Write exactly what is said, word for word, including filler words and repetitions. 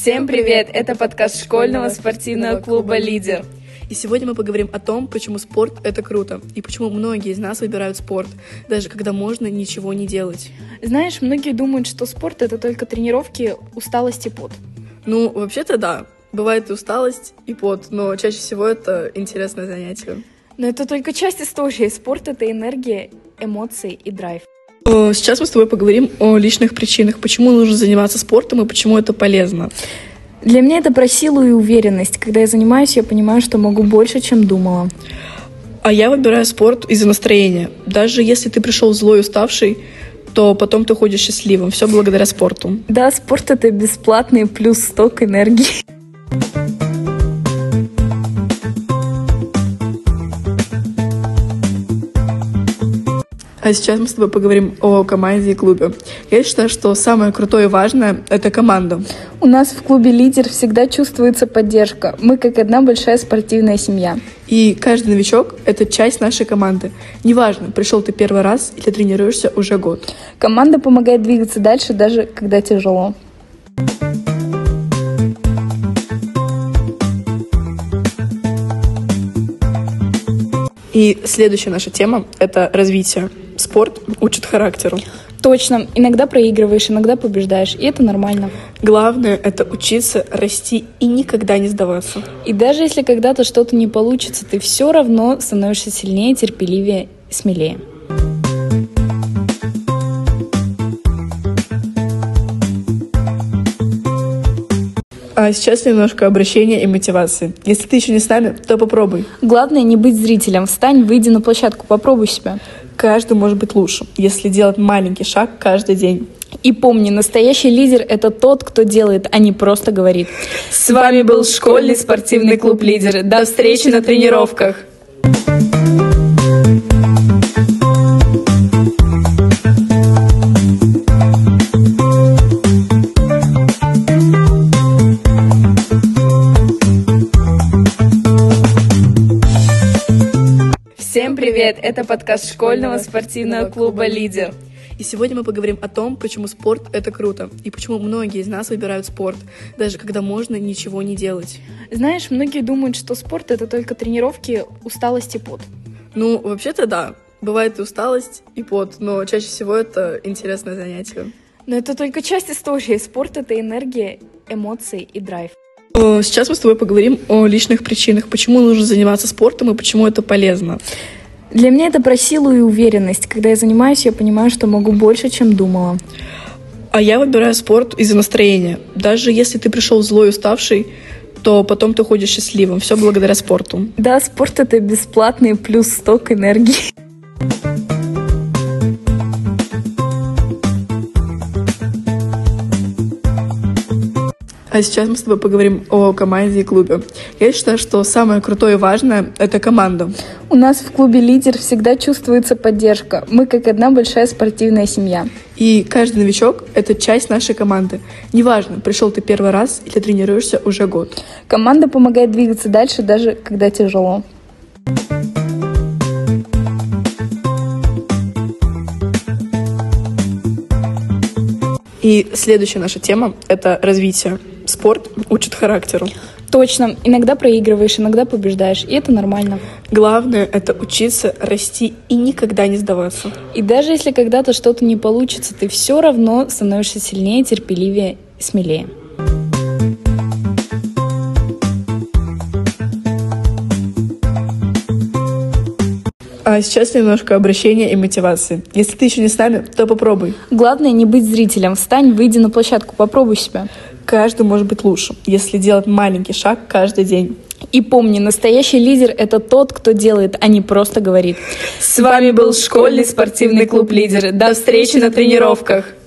Всем привет! Это подкаст школьного спортивного клуба «Лидер». И сегодня мы поговорим о том, почему спорт — это круто, и почему многие из нас выбирают спорт, даже когда можно ничего не делать. Знаешь, многие думают, что спорт — это только тренировки, усталость и пот. Ну, вообще-то да. Бывает и усталость, и пот, но чаще всего это интересное занятие. Но это только часть истории. Спорт — это энергия, эмоции и драйв. Сейчас мы с тобой поговорим о личных причинах, почему нужно заниматься спортом и почему это полезно. Для меня это про силу и уверенность. Когда я занимаюсь, я понимаю, что могу больше, чем думала. А я выбираю спорт из-за настроения. Даже если ты пришел злой, уставший, то потом ты ходишь счастливым. Все благодаря спорту. Да, спорт — это бесплатный плюс сток энергии. А сейчас мы с тобой поговорим о команде и клубе. Я считаю, что самое крутое и важное — это команда. У нас в клубе «Лидер» всегда чувствуется поддержка. Мы как одна большая спортивная семья. И каждый новичок — это часть нашей команды. Неважно, пришел ты первый раз или тренируешься уже год. Команда помогает двигаться дальше, даже когда тяжело. И следующая наша тема — это развитие. Спорт учит характеру. Точно. Иногда проигрываешь, иногда побеждаешь, и это нормально. Главное — это учиться, расти и никогда не сдаваться. И даже если когда-то что-то не получится, ты все равно становишься сильнее, терпеливее, смелее. А сейчас немножко обращения и мотивации. Если ты еще не с нами, то попробуй. Главное не быть зрителем. Встань, выйди на площадку, попробуй себя. Каждый может быть лучше, если делать маленький шаг каждый день. И помни, настоящий лидер — это тот, кто делает, а не просто говорит. С вами был школьный спортивный клуб «Лидер». До встречи на тренировках! Всем привет! Это подкаст школьного спортивного клуба «Лидер». И сегодня мы поговорим о том, почему спорт — это круто, и почему многие из нас выбирают спорт, даже когда можно ничего не делать. Знаешь, многие думают, что спорт — это только тренировки, усталость и пот. Ну, вообще-то да. Бывает и усталость, и пот, но чаще всего это интересное занятие. Но это только часть истории. Спорт — это энергия, эмоции и драйв. Сейчас мы с тобой поговорим о личных причинах, почему нужно заниматься спортом и почему это полезно. Для меня это про силу и уверенность. Когда я занимаюсь, я понимаю, что могу больше, чем думала. А я выбираю спорт из-за настроения. Даже если ты пришел злой, уставший, то потом ты ходишь счастливым. Все благодаря спорту. Да, спорт — это бесплатный плюс сток энергии. А сейчас мы с тобой поговорим о команде и клубе. Я считаю, что самое крутое и важное — это команда. У нас в клубе «Лидер» всегда чувствуется поддержка. Мы как одна большая спортивная семья. И каждый новичок — это часть нашей команды. Неважно, пришел ты первый раз или тренируешься уже год. Команда помогает двигаться дальше, даже когда тяжело. И следующая наша тема — это развитие. Спорт учит характеру. Точно. Иногда проигрываешь, иногда побеждаешь, и это нормально. Главное — это учиться, расти и никогда не сдаваться. И даже если когда-то что-то не получится, ты все равно становишься сильнее, терпеливее, смелее. А сейчас немножко обращения и мотивации. Если ты еще не с нами, то попробуй. Главное не быть зрителем. Встань, выйди на площадку, попробуй себя. Каждый может быть лучше, если делать маленький шаг каждый день. И помни, настоящий лидер — это тот, кто делает, а не просто говорит. С вами был школьный спортивный клуб «Лидер». До встречи на тренировках!